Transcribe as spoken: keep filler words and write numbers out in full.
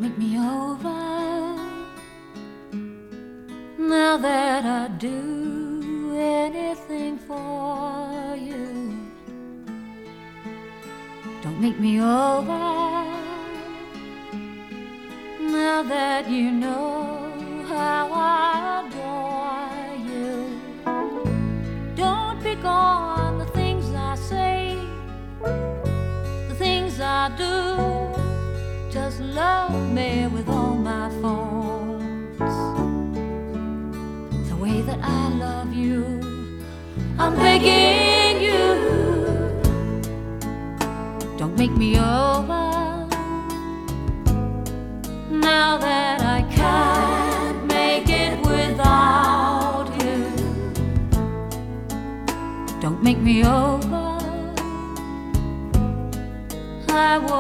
make me over now that I do anything for you. Don't make me over now that you know how I adore you. Don't pick on the things I say, the things I do. Just love me with all my faults, the way that I love you. I'm begging you, don't make me over now that I can't make it without you. Don't make me over